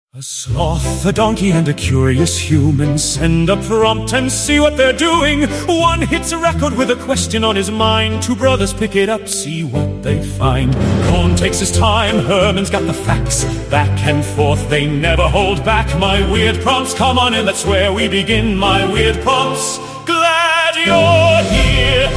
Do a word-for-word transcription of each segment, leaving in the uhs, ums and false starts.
A sloth, a donkey, and a curious human send a prompt and see what they're doing. One hits a record with a question on his mind. Two brothers pick it up, see what they find. Cohn takes his time, Herman's got the facts. Back and forth, they never hold back. My weird prompts, come on in, that's where we begin. My weird prompts, glad you're here.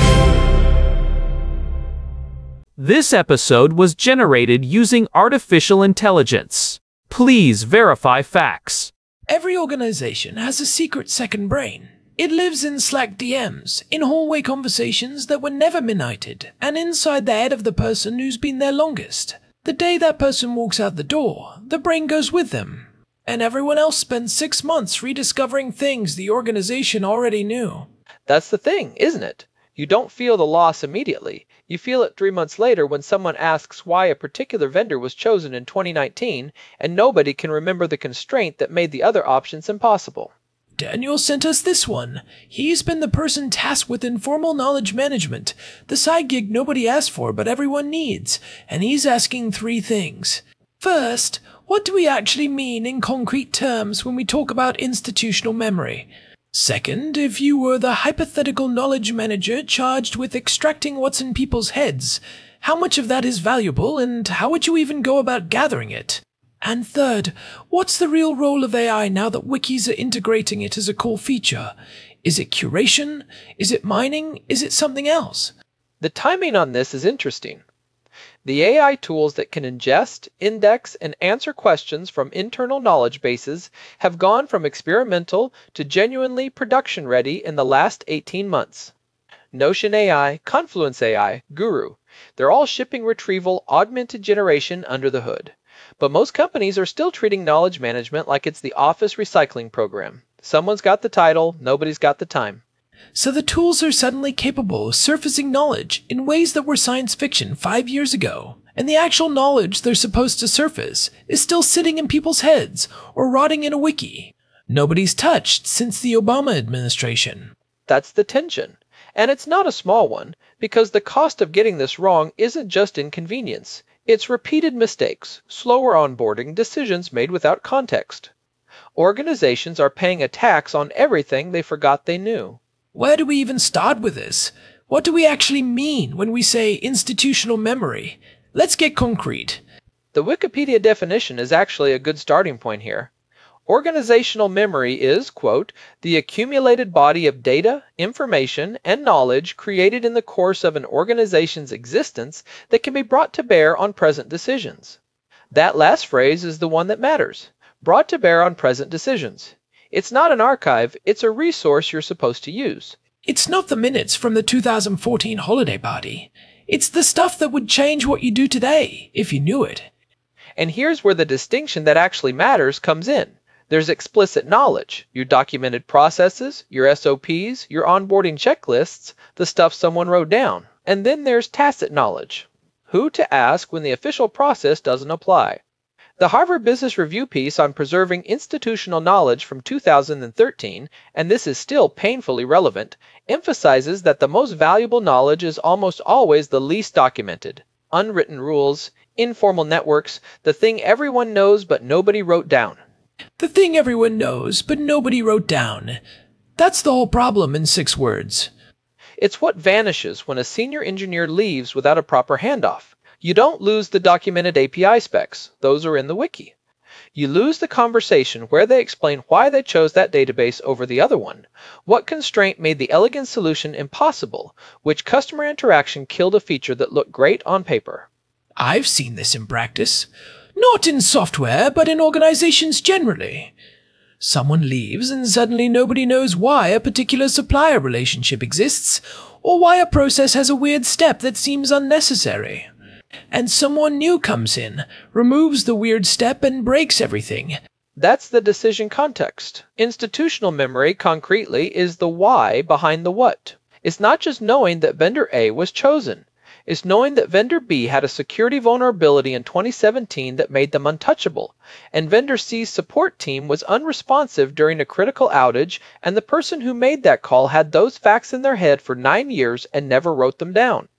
This episode was generated using artificial intelligence. Please verify facts. Every organization has a secret second brain. It lives in Slack D Ms, in hallway conversations that were never midnighted, and inside the head of the person who's been there longest. The day that person walks out the door, the brain goes with them. And everyone else spends six months rediscovering things the organization already knew. That's the thing, isn't it? You don't feel the loss immediately. You feel it three months later when someone asks why a particular vendor was chosen in twenty nineteen, and nobody can remember the constraint that made the other options impossible. Daniel sent us this one. He's been the person tasked with informal knowledge management, the side gig nobody asked for but everyone needs, and he's asking three things. First, what do we actually mean in concrete terms when we talk about institutional memory? Second, if you were the hypothetical knowledge manager charged with extracting what's in people's heads, how much of that is valuable and how would you even go about gathering it? And third, what's the real role of A I now that wikis are integrating it as a core feature? Is it curation? Is it mining? Is it something else? The timing on this is interesting. The A I tools that can ingest, index, and answer questions from internal knowledge bases have gone from experimental to genuinely production-ready in the last eighteen months. Notion A I, Confluence A I, Guru, they're all shipping retrieval augmented generation under the hood. But most companies are still treating knowledge management like it's the office recycling program. Someone's got the title, nobody's got the time. So the tools are suddenly capable of surfacing knowledge in ways that were science fiction five years ago, and the actual knowledge they're supposed to surface is still sitting in people's heads or rotting in a wiki. Nobody's touched since the Obama administration. That's the tension. And it's not a small one, because the cost of getting this wrong isn't just inconvenience. It's repeated mistakes, slower onboarding, decisions made without context. Organizations are paying a tax on everything they forgot they knew. Where do we even start with this? What do we actually mean when we say institutional memory? Let's get concrete. The Wikipedia definition is actually a good starting point here. Organizational memory is, quote, the accumulated body of data, information, and knowledge created in the course of an organization's existence that can be brought to bear on present decisions. That last phrase is the one that matters. Brought to bear on present decisions. It's not an archive, it's a resource you're supposed to use. It's not the minutes from the two thousand fourteen holiday party. It's the stuff that would change what you do today, if you knew it. And here's where the distinction that actually matters comes in. There's explicit knowledge, your documented processes, your S O Ps, your onboarding checklists, the stuff someone wrote down. And then there's tacit knowledge. Who to ask when the official process doesn't apply. The Harvard Business Review piece on preserving institutional knowledge from two thousand thirteen, and this is still painfully relevant, emphasizes that the most valuable knowledge is almost always the least documented. Unwritten rules, informal networks, the thing everyone knows but nobody wrote down. The thing everyone knows but nobody wrote down. That's the whole problem in six words. It's what vanishes when a senior engineer leaves without a proper handoff. You don't lose the documented A P I specs. Those are in the wiki. You lose the conversation where they explain why they chose that database over the other one, what constraint made the elegant solution impossible, which customer interaction killed a feature that looked great on paper. I've seen this in practice. Not in software, but in organizations generally. Someone leaves and suddenly nobody knows why a particular supplier relationship exists, or why a process has a weird step that seems unnecessary. And someone new comes in, removes the weird step and breaks everything. That's the decision context. Institutional memory, concretely, is the why behind the what. It's not just knowing that vendor A was chosen. It's knowing that vendor B had a security vulnerability in twenty seventeen that made them untouchable, and vendor C's support team was unresponsive during a critical outage, and the person who made that call had those facts in their head for nine years and never wrote them down.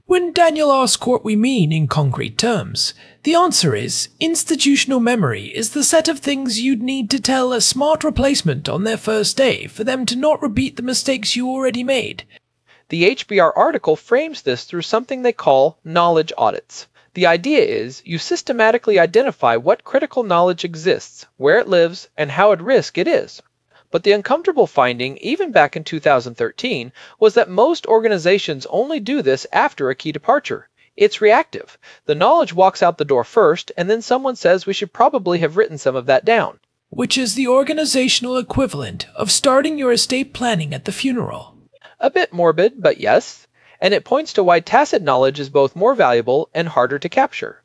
When Daniel asks what we mean in concrete terms, the answer is institutional memory is the set of things you'd need to tell a smart replacement on their first day for them to not repeat the mistakes you already made. The H B R article frames this through something they call knowledge audits. The idea is you systematically identify what critical knowledge exists, where it lives, and how at risk it is. But the uncomfortable finding, even back in two thousand thirteen, was that most organizations only do this after a key departure. It's reactive. The knowledge walks out the door first, and then someone says we should probably have written some of that down. Which is the organizational equivalent of starting your estate planning at the funeral. A bit morbid, but yes. And it points to why tacit knowledge is both more valuable and harder to capture.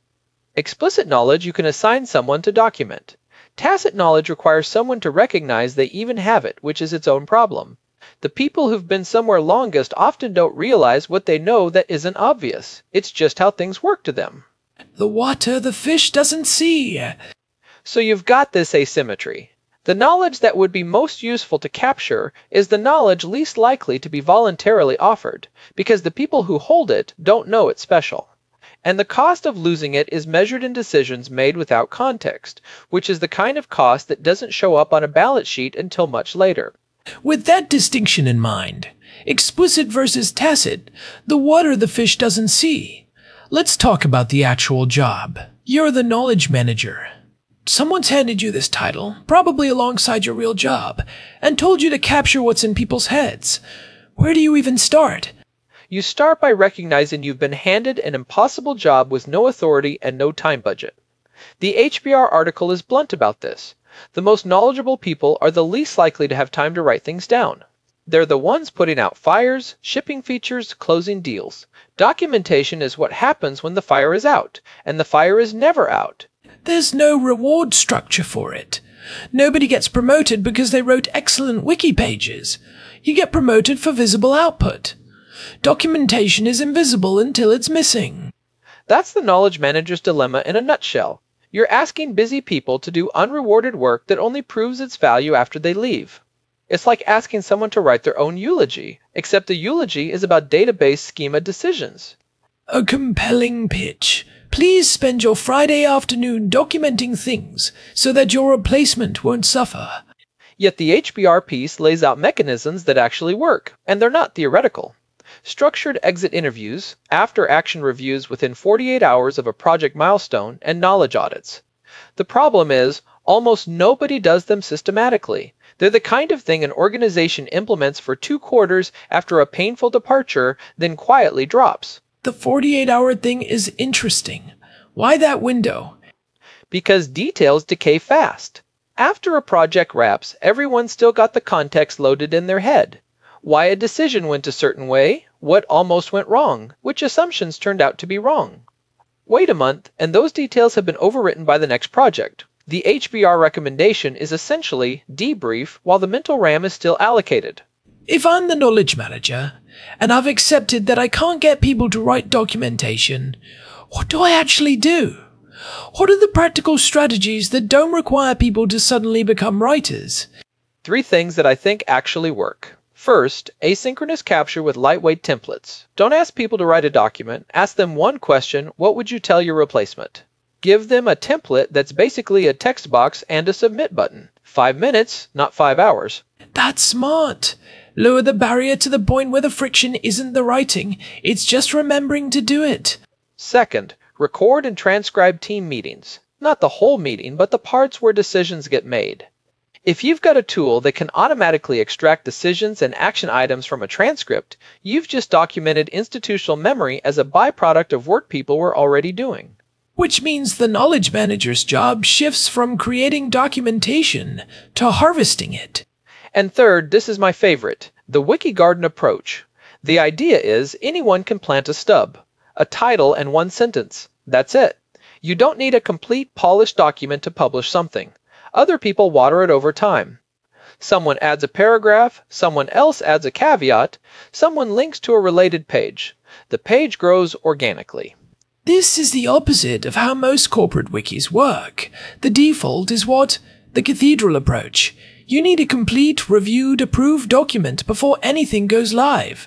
Explicit knowledge you can assign someone to document. Tacit knowledge requires someone to recognize they even have it, which is its own problem. The people who've been somewhere longest often don't realize what they know that isn't obvious. It's just how things work to them. The water the fish doesn't see. So you've got this asymmetry. The knowledge that would be most useful to capture is the knowledge least likely to be voluntarily offered, because the people who hold it don't know it's special. And the cost of losing it is measured in decisions made without context, which is the kind of cost that doesn't show up on a balance sheet until much later. With that distinction in mind, explicit versus tacit, the water the fish doesn't see. Let's talk about the actual job. You're the knowledge manager. Someone's handed you this title, probably alongside your real job, and told you to capture what's in people's heads. Where do you even start? You start by recognizing you've been handed an impossible job with no authority and no time budget. The H B R article is blunt about this. The most knowledgeable people are the least likely to have time to write things down. They're the ones putting out fires, shipping features, closing deals. Documentation is what happens when the fire is out, and the fire is never out. There's no reward structure for it. Nobody gets promoted because they wrote excellent wiki pages. You get promoted for visible output. Documentation is invisible until it's missing. That's the knowledge manager's dilemma in a nutshell. You're asking busy people to do unrewarded work that only proves its value after they leave. It's like asking someone to write their own eulogy, except the eulogy is about database schema decisions. A compelling pitch. Please spend your Friday afternoon documenting things so that your replacement won't suffer. Yet the H B R piece lays out mechanisms that actually work, and they're not theoretical. Structured exit interviews, after-action reviews within forty-eight hours of a project milestone, and knowledge audits. The problem is, almost nobody does them systematically. They're the kind of thing an organization implements for two quarters after a painful departure, then quietly drops. The forty-eight hour thing is interesting. Why that window? Because details decay fast. After a project wraps, everyone's still got the context loaded in their head. Why a decision went a certain way, what almost went wrong, which assumptions turned out to be wrong. Wait a month, and those details have been overwritten by the next project. The H B R recommendation is essentially debrief while the mental RAM is still allocated. If I'm the knowledge manager, and I've accepted that I can't get people to write documentation, what do I actually do? What are the practical strategies that don't require people to suddenly become writers? Three things that I think actually work. First, asynchronous capture with lightweight templates. Don't ask people to write a document. Ask them one question: what would you tell your replacement? Give them a template that's basically a text box and a submit button. Five minutes, not five hours. That's smart. Lower the barrier to the point where the friction isn't the writing, it's just remembering to do it. Second, record and transcribe team meetings. Not the whole meeting, but the parts where decisions get made. If you've got a tool that can automatically extract decisions and action items from a transcript, you've just documented institutional memory as a byproduct of work people were already doing. Which means the knowledge manager's job shifts from creating documentation to harvesting it. And third, this is my favorite, the Wiki Garden approach. The idea is anyone can plant a stub, a title and one sentence. That's it. You don't need a complete polished document to publish something. Other people water it over time. Someone adds a paragraph, someone else adds a caveat, someone links to a related page. The page grows organically. This is the opposite of how most corporate wikis work. The default is what? The cathedral approach. You need a complete, reviewed, approved document before anything goes live.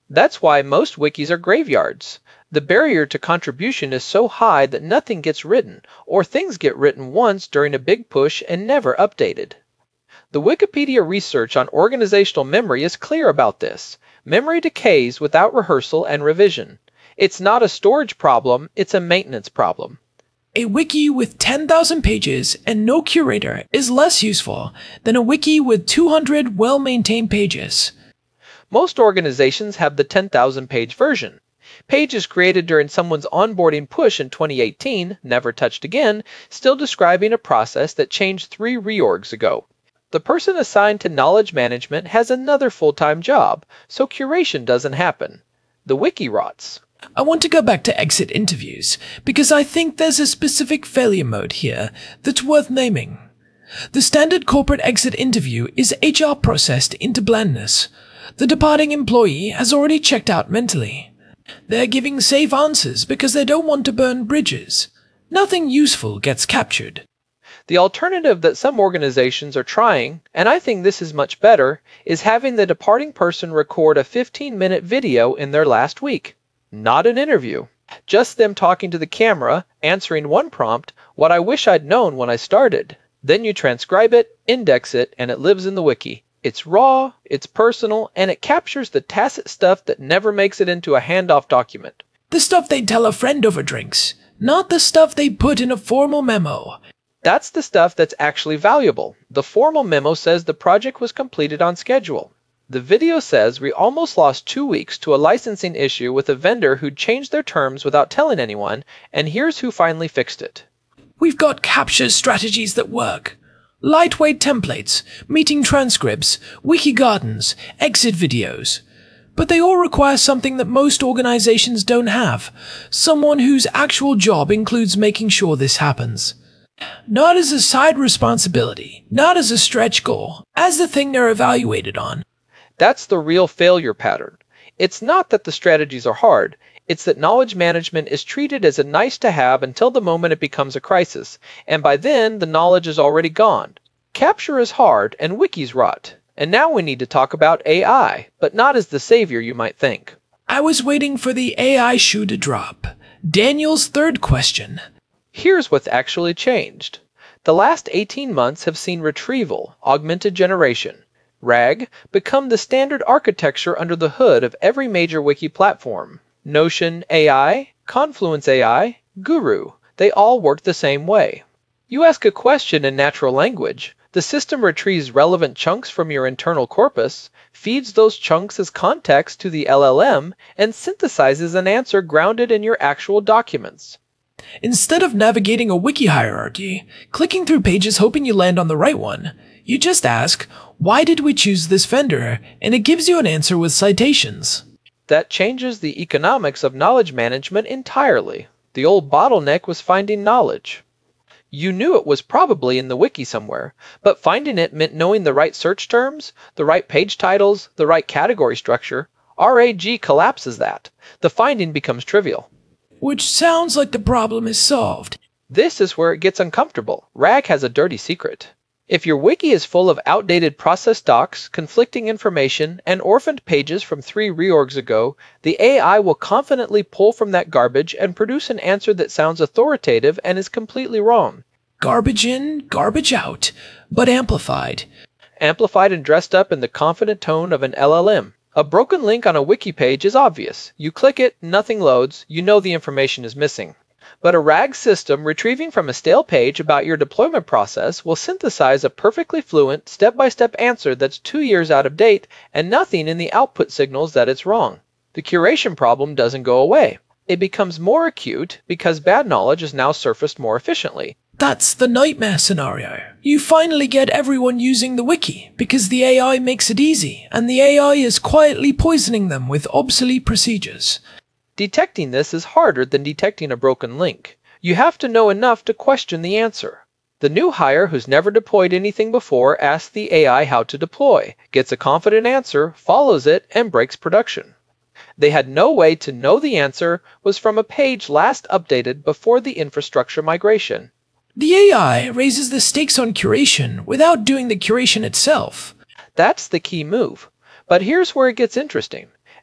That's why most wikis are graveyards. The barrier to contribution is so high that nothing gets written, or things get written once during a big push and never updated. The Wikipedia research on organizational memory is clear about this. Memory decays without rehearsal and revision. It's not a storage problem, it's a maintenance problem. A wiki with ten thousand pages and no curator is less useful than a wiki with two hundred well-maintained pages. Most organizations have the ten thousand page version. Pages created during someone's onboarding push in twenty eighteen, never touched again, still describing a process that changed three reorgs ago. The person assigned to knowledge management has another full-time job, so curation doesn't happen. The wiki rots. I want to go back to exit interviews, because I think there's a specific failure mode here that's worth naming. The standard corporate exit interview is H R processed into blandness. The departing employee has already checked out mentally. They're giving safe answers because they don't want to burn bridges. Nothing useful gets captured. The alternative that some organizations are trying, and I think this is much better, is having the departing person record a fifteen minute video in their last week. Not an interview. Just them talking to the camera, answering one prompt, what I wish I'd known when I started. Then you transcribe it, index it, and it lives in the wiki. It's raw, it's personal, and it captures the tacit stuff that never makes it into a handoff document. The stuff they'd tell a friend over drinks, not the stuff they put in a formal memo. That's the stuff that's actually valuable. The formal memo says the project was completed on schedule. The video says we almost lost two weeks to a licensing issue with a vendor who'd changed their terms without telling anyone, and here's who finally fixed it. We've got capture strategies that work. Lightweight templates, meeting transcripts, wiki gardens, exit videos. But they all require something that most organizations don't have. Someone whose actual job includes making sure this happens. Not as a side responsibility, not as a stretch goal, as the thing they're evaluated on. That's the real failure pattern. It's not that the strategies are hard, it's that knowledge management is treated as a nice to have until the moment it becomes a crisis, and by then the knowledge is already gone. Capture is hard and wikis rot. And now we need to talk about A I, but not as the savior you might think. I was waiting for the A I shoe to drop. Daniel's third question. Here's what's actually changed. The last eighteen months have seen retrieval, augmented generation, RAG, become the standard architecture under the hood of every major wiki platform. Notion A I, Confluence A I, Guru, they all work the same way. You ask a question in natural language, the system retrieves relevant chunks from your internal corpus, feeds those chunks as context to the L L M, and synthesizes an answer grounded in your actual documents. Instead of navigating a wiki hierarchy, clicking through pages hoping you land on the right one, you just ask, why did we choose this vendor? And it gives you an answer with citations. That changes the economics of knowledge management entirely. The old bottleneck was finding knowledge. You knew it was probably in the wiki somewhere, but finding it meant knowing the right search terms, the right page titles, the right category structure. RAG collapses that. The finding becomes trivial. Which sounds like the problem is solved. This is where it gets uncomfortable. RAG has a dirty secret. If your wiki is full of outdated process docs, conflicting information, and orphaned pages from three reorgs ago, the A I will confidently pull from that garbage and produce an answer that sounds authoritative and is completely wrong. Garbage in, garbage out, but amplified. Amplified and dressed up in the confident tone of an L L M. A broken link on a wiki page is obvious. You click it, nothing loads, you know the information is missing. But a RAG system retrieving from a stale page about your deployment process will synthesize a perfectly fluent, step-by-step answer that's two years out of date and nothing in the output signals that it's wrong. The curation problem doesn't go away. It becomes more acute because bad knowledge is now surfaced more efficiently. That's the nightmare scenario. You finally get everyone using the wiki because the A I makes it easy, and the A I is quietly poisoning them with obsolete procedures. Detecting this is harder than detecting a broken link. You have to know enough to question the answer. The new hire who's never deployed anything before asks the A I how to deploy, gets a confident answer, follows it, and breaks production. They had no way to know the answer was from a page last updated before the infrastructure migration. The A I raises the stakes on curation without doing the curation itself. That's the key move. But here's where it gets interesting.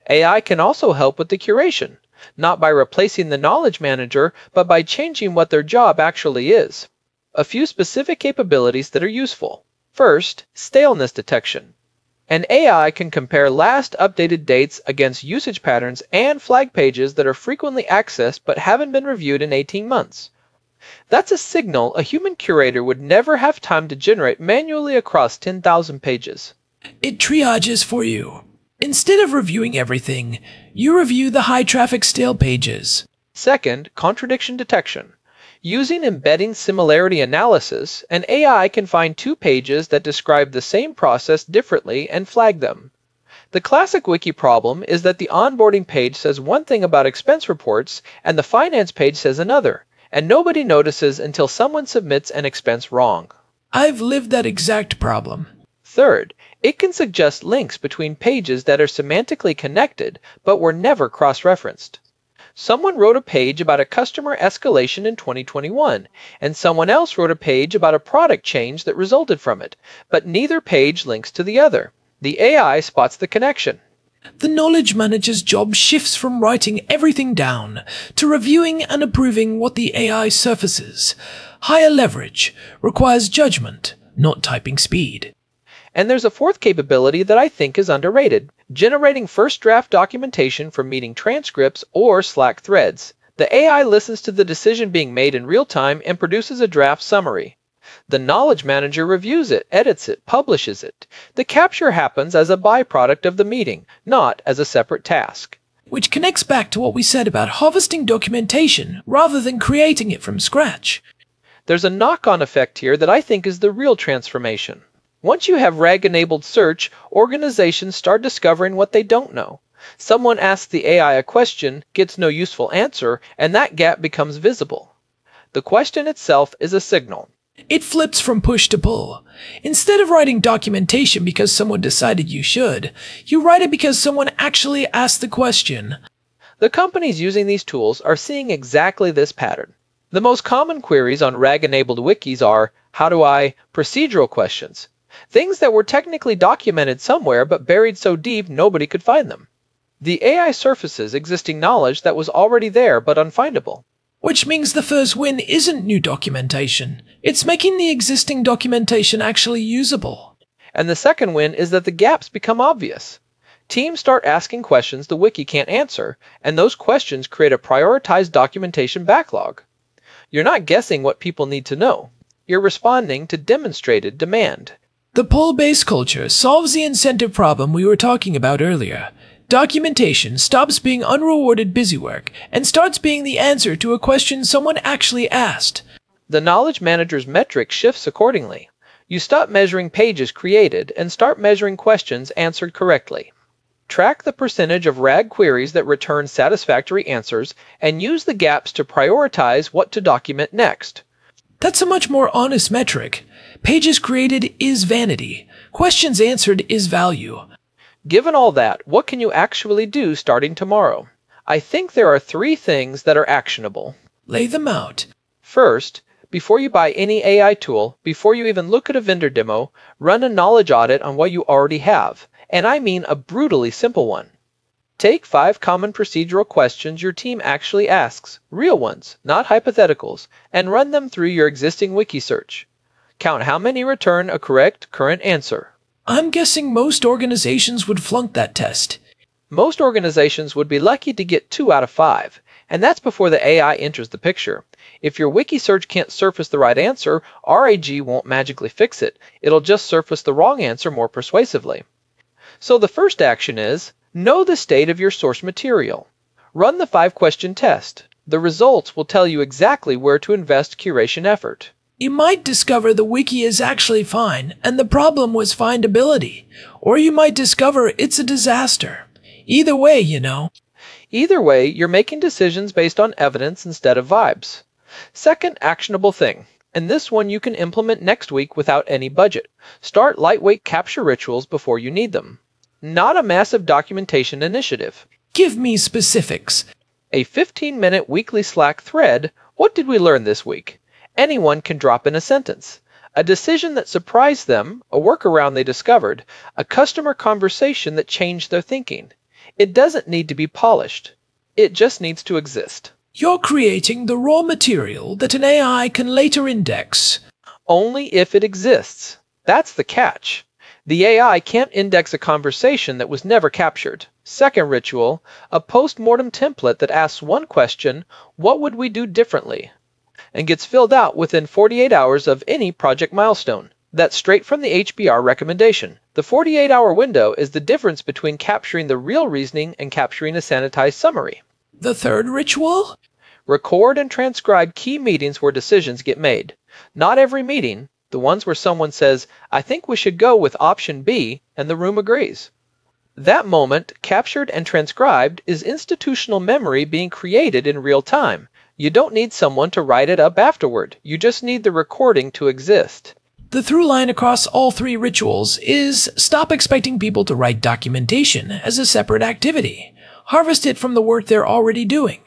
A I can also help with the curation, not by replacing the knowledge manager, but by changing what their job actually is. A few specific capabilities that are useful. First, staleness detection. An A I can compare last updated dates against usage patterns and flag pages that are frequently accessed but haven't been reviewed in eighteen months. That's a signal a human curator would never have time to generate manually across ten thousand pages. It triages for you. Instead of reviewing everything, you review the high-traffic stale pages. Second, contradiction detection. Using embedding similarity analysis, an A I can find two pages that describe the same process differently and flag them. The classic wiki problem is that the onboarding page says one thing about expense reports and the finance page says another, and nobody notices until someone submits an expense wrong. I've lived that exact problem. Third, it can suggest links between pages that are semantically connected but were never cross-referenced. Someone wrote a page about a customer escalation in twenty twenty-one, and someone else wrote a page about a product change that resulted from it, but neither page links to the other. The A I spots the connection. The knowledge manager's job shifts from writing everything down to reviewing and approving what the A I surfaces. Higher leverage requires judgment, not typing speed. And there's a fourth capability that I think is underrated, generating first draft documentation from meeting transcripts or Slack threads. The A I listens to the decision being made in real time and produces a draft summary. The knowledge manager reviews it, edits it, publishes it. The capture happens as a byproduct of the meeting, not as a separate task. Which connects back to what we said about harvesting documentation rather than creating it from scratch. There's a knock-on effect here that I think is the real transformation. Once you have RAG-enabled search, organizations start discovering what they don't know. Someone asks the A I a question, gets no useful answer, and that gap becomes visible. The question itself is a signal. It flips from push to pull. Instead of writing documentation because someone decided you should, you write it because someone actually asked the question. The companies using these tools are seeing exactly this pattern. The most common queries on RAG-enabled wikis are, how do I, procedural questions. Things that were technically documented somewhere but buried so deep nobody could find them. The A I surfaces existing knowledge that was already there but unfindable. Which means the first win isn't new documentation. It's making the existing documentation actually usable. And the second win is that the gaps become obvious. Teams start asking questions the wiki can't answer, and those questions create a prioritized documentation backlog. You're not guessing what people need to know. You're responding to demonstrated demand. The pull-based culture solves the incentive problem we were talking about earlier. Documentation stops being unrewarded busywork and starts being the answer to a question someone actually asked. The knowledge manager's metric shifts accordingly. You stop measuring pages created and start measuring questions answered correctly. Track the percentage of RAG queries that return satisfactory answers and use the gaps to prioritize what to document next. That's a much more honest metric. Pages created is vanity. Questions answered is value. Given all that, what can you actually do starting tomorrow? I think there are three things that are actionable. Lay them out. First, before you buy any A I tool, before you even look at a vendor demo, run a knowledge audit on what you already have. And I mean a brutally simple one. Take five common procedural questions your team actually asks, real ones, not hypotheticals, and run them through your existing wiki search. Count how many return a correct current answer. I'm guessing most organizations would flunk that test. Most organizations would be lucky to get two out of five, and that's before the A I enters the picture. If your wiki search can't surface the right answer, RAG won't magically fix it. It'll just surface the wrong answer more persuasively. So the first action is, know the state of your source material. Run the five-question test. The results will tell you exactly where to invest curation effort. You might discover the wiki is actually fine, and the problem was findability. Or you might discover it's a disaster. Either way, you know. Either way, you're making decisions based on evidence instead of vibes. Second actionable thing, and this one you can implement next week without any budget. Start lightweight capture rituals before you need them. Not a massive documentation initiative. Give me specifics. A fifteen-minute weekly Slack thread, what did we learn this week? Anyone can drop in a sentence. A decision that surprised them, a workaround they discovered, a customer conversation that changed their thinking. It doesn't need to be polished. It just needs to exist. You're creating the raw material that an A I can later index. Only if it exists. That's the catch. The A I can't index a conversation that was never captured. Second ritual, a post-mortem template that asks one question, what would we do differently? And gets filled out within forty-eight hours of any project milestone. That's straight from the H B R recommendation. The forty-eight hour window is the difference between capturing the real reasoning and capturing a sanitized summary. The third ritual? Record and transcribe key meetings where decisions get made. Not every meeting, the ones where someone says, I think we should go with option B, and the room agrees. That moment, captured and transcribed, is institutional memory being created in real time. You don't need someone to write it up afterward. You just need the recording to exist. The through line across all three rituals is stop expecting people to write documentation as a separate activity. Harvest it from the work they're already doing.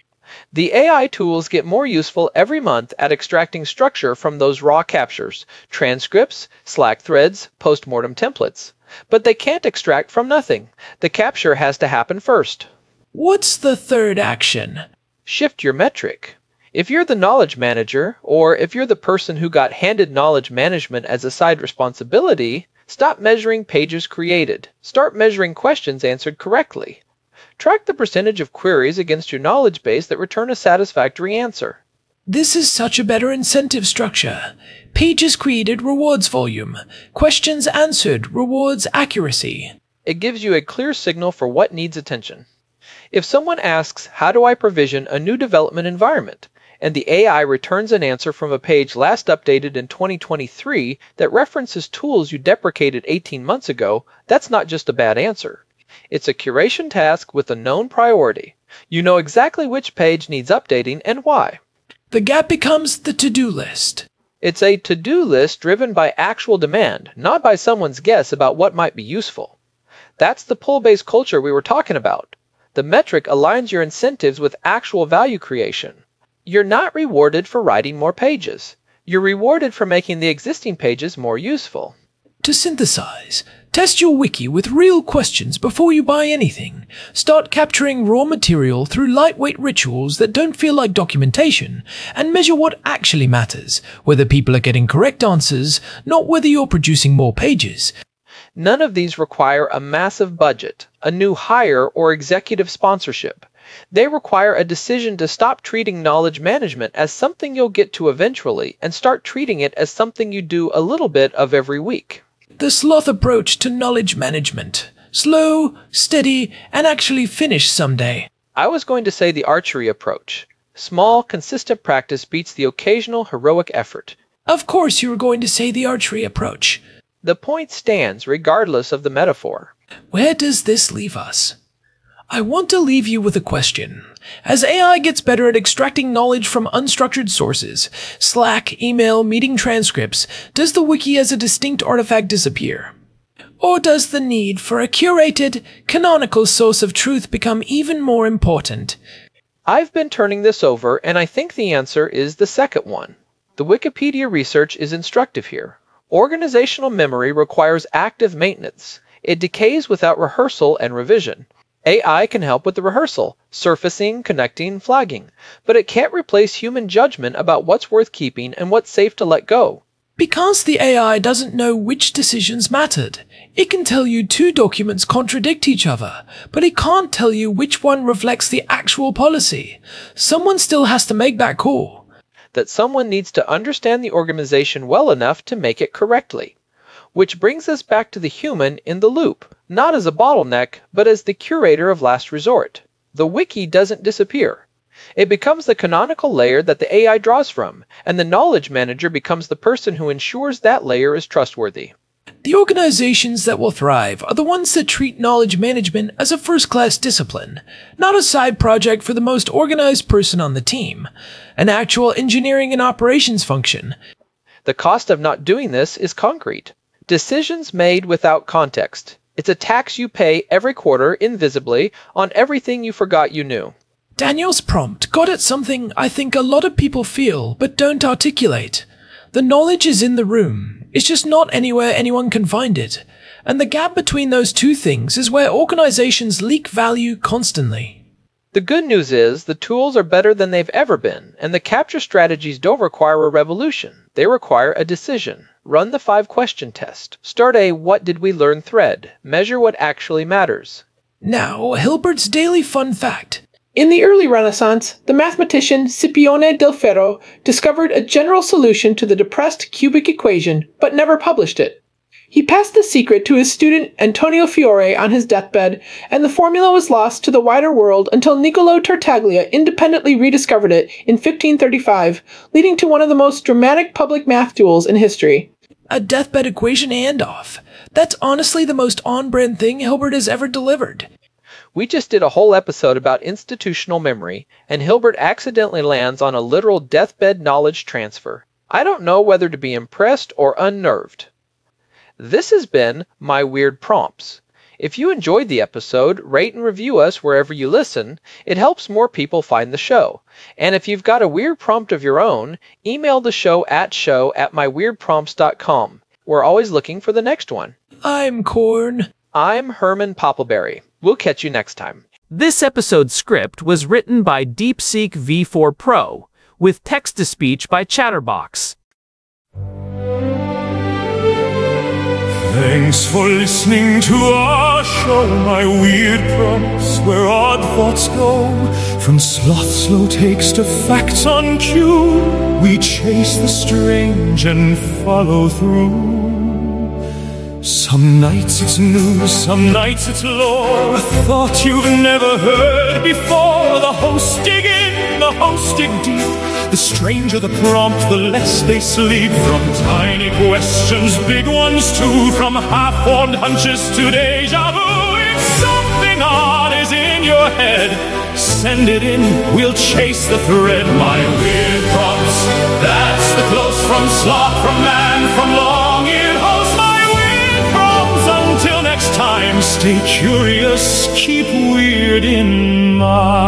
The A I tools get more useful every month at extracting structure from those raw captures, transcripts, Slack threads, post-mortem templates. But they can't extract from nothing. The capture has to happen first. What's the third action? Shift your metric. If you're the knowledge manager, or if you're the person who got handed knowledge management as a side responsibility, stop measuring pages created. Start measuring questions answered correctly. Track the percentage of queries against your knowledge base that return a satisfactory answer. This is such a better incentive structure. Pages created rewards volume. Questions answered rewards accuracy. It gives you a clear signal for what needs attention. If someone asks, how do I provision a new development environment? And the A I returns an answer from a page last updated in twenty twenty-three that references tools you deprecated eighteen months ago, that's not just a bad answer. It's a curation task with a known priority. You know exactly which page needs updating and why. The gap becomes the to-do list. It's a to-do list driven by actual demand, not by someone's guess about what might be useful. That's the pull-based culture we were talking about. The metric aligns your incentives with actual value creation. You're not rewarded for writing more pages. You're rewarded for making the existing pages more useful. To synthesize, test your wiki with real questions before you buy anything. Start capturing raw material through lightweight rituals that don't feel like documentation, and measure what actually matters, whether people are getting correct answers, not whether you're producing more pages. None of these require a massive budget, a new hire, or executive sponsorship. They require a decision to stop treating knowledge management as something you'll get to eventually and start treating it as something you do a little bit of every week. The sloth approach to knowledge management. Slow, steady, and actually finish someday. I was going to say the archery approach. Small, consistent practice beats the occasional heroic effort. Of course you were going to say the archery approach. The point stands regardless of the metaphor. Where does this leave us? I want to leave you with a question. As A I gets better at extracting knowledge from unstructured sources, Slack, email, meeting transcripts, does the wiki as a distinct artifact disappear? Or does the need for a curated, canonical source of truth become even more important? I've been turning this over, and I think the answer is the second one. The Wikipedia research is instructive here. Organizational memory requires active maintenance. It decays without rehearsal and revision. A I can help with the rehearsal, surfacing, connecting, flagging, but it can't replace human judgment about what's worth keeping and what's safe to let go. Because the A I doesn't know which decisions mattered. It can tell you two documents contradict each other, but it can't tell you which one reflects the actual policy. Someone still has to make that call. That someone needs to understand the organization well enough to make it correctly. Which brings us back to the human in the loop, not as a bottleneck, but as the curator of last resort. The wiki doesn't disappear. It becomes the canonical layer that the A I draws from, and the knowledge manager becomes the person who ensures that layer is trustworthy. The organizations that will thrive are the ones that treat knowledge management as a first-class discipline, not a side project for the most organized person on the team, an actual engineering and operations function. The cost of not doing this is concrete. Decisions made without context. It's a tax you pay every quarter invisibly on everything you forgot you knew. Daniel's prompt got at something I think a lot of people feel but don't articulate. The knowledge is in the room. It's just not anywhere anyone can find it. And the gap between those two things is where organizations leak value constantly. The good news is the tools are better than they've ever been, and the capture strategies don't require a revolution. They require a decision. Run the five-question test. Start a what did we learn thread. Measure what actually matters. Now, Hilbert's daily fun fact. In the early Renaissance, the mathematician Scipione del Ferro discovered a general solution to the depressed cubic equation, but never published it. He passed the secret to his student Antonio Fiore on his deathbed, and the formula was lost to the wider world until Niccolò Tartaglia independently rediscovered it in fifteen thirty-five, leading to one of the most dramatic public math duels in history. A deathbed equation handoff. That's honestly the most on-brand thing Hilbert has ever delivered. We just did a whole episode about institutional memory, and Hilbert accidentally lands on a literal deathbed knowledge transfer. I don't know whether to be impressed or unnerved. This has been My Weird Prompts. If you enjoyed the episode, rate and review us wherever you listen. It helps more people find the show. And if you've got a weird prompt of your own, email the show at show at my weird prompts dot com. We're always looking for the next one. I'm Corn. I'm Herman Poppleberry. We'll catch you next time. This episode's script was written by DeepSeek V four Pro, with text-to-speech by Chatterbox. Thanks for listening to our show, My Weird Prompts, where odd thoughts go. From sloth slow takes to facts on cue, we chase the strange and follow through. Some nights it's news, some nights it's lore, a thought you've never heard before. The hosts dig in, the hosts dig deep. The stranger the prompt, the less they sleep. From tiny questions, big ones too. From half-formed hunches to deja vu. If something odd is in your head, send it in, we'll chase the thread. My Weird Prompts, that's the close from sloth, from man, from long-eared host. My Weird Prompts, until next time, stay curious, keep weird in mind.